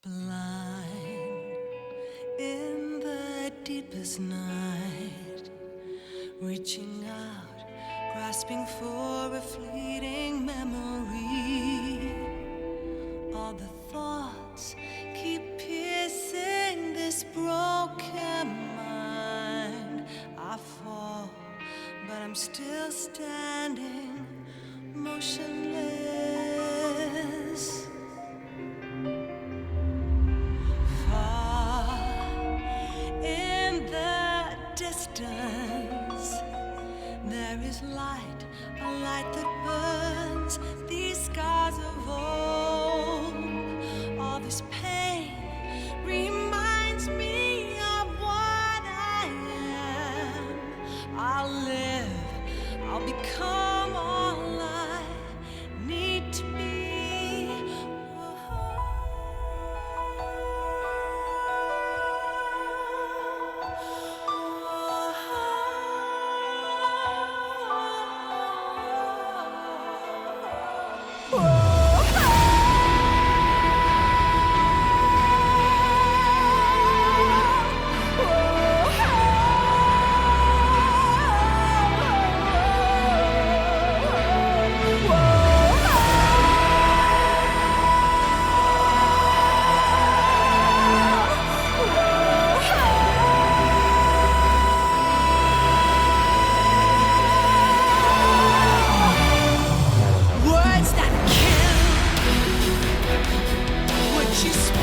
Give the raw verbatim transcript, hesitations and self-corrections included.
Blind in the deepest night, reaching out, grasping for a fleeting memory. All the thoughts keep piercing this broken mind. I fall, but I'm still standing, motionless. Distance, there is light, a light that burns these scars of old. All this pain reminds me of what I am. I'll live, I'll become all I need to be. She's